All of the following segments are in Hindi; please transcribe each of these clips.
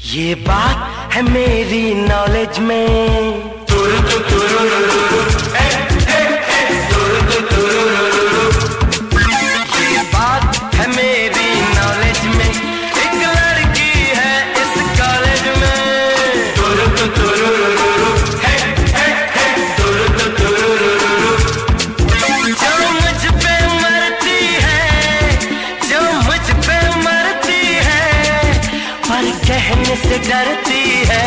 ये बात है मेरी नॉलेज में। ये बात है मेरी नॉलेज में, एक लड़की है इस कॉलेज में। जो मुझ पे मरती है, जो मुझ पे मरती है, पर कहने से डरती है।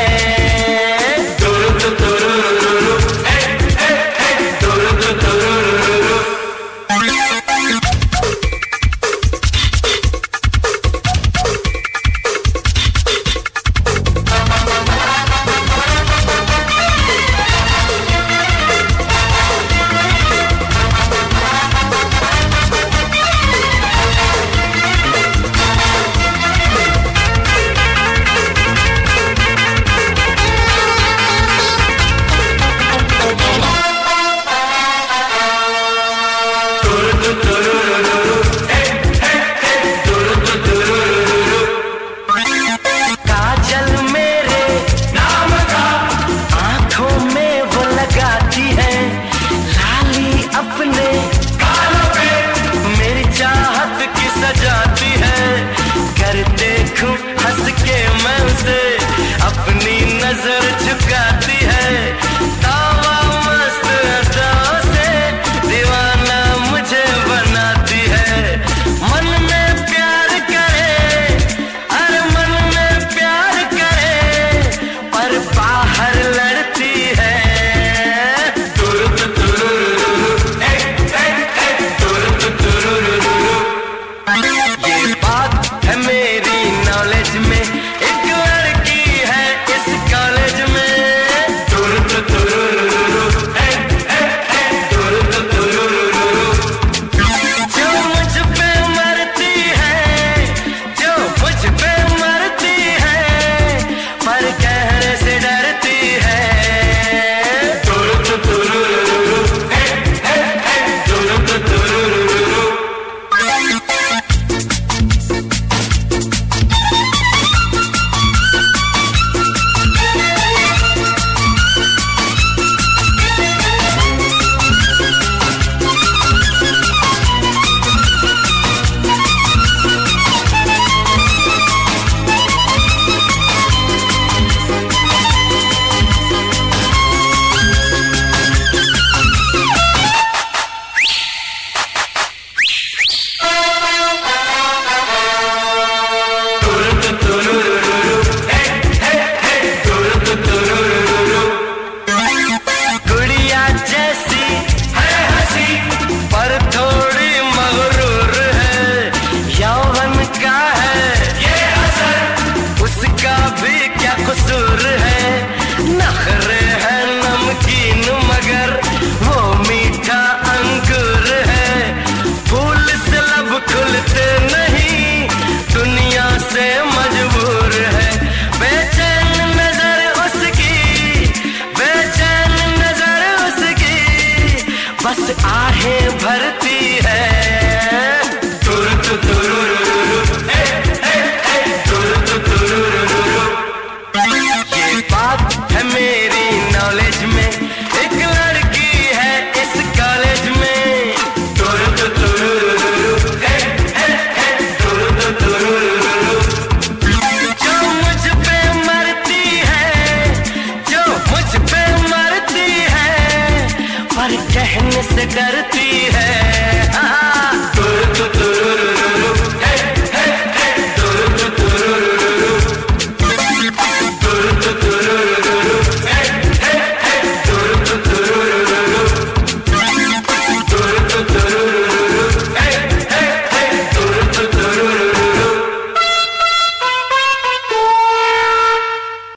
काजल मेरे नाम का आंखों में वो लगाती है, लाली अपने गालों पे मेरी चाहत की सजाती है। कर देखूं हंस के मैं उसे, अपनी नजर झुकाती है। तावा मस्त अदाओं से दीवाना मुझे बनाती है। मन में प्यार करे, हर मन में प्यार करे, पर बाहर लड़ती है। ये बात है मेरी नॉलेज में, एक लड़की है इस कॉलेज में। जो मुझ पे मरती है, जो मुझ पे मरती है, पर कहने से डरती है। गुड़िया जैसी है हंसी, पर थोड़ी मगरूर है। यौवन का है ये असर, उसका भी क्या कसूर है। नखरे है नमकीन मगर वो मीठा अंगूर है। फूल से लब खुलते नहीं, दुनिया से मजबूर है। बेचैन नजर उसकी, बेचैन नजर उसकी, बस आहें भरती है। ये बात है मेरी नॉलेज में, एक लड़की है इस कॉलेज में। जो मुझ पे मरती है, जो मुझ पे मरती है, पर कहने से डरती है।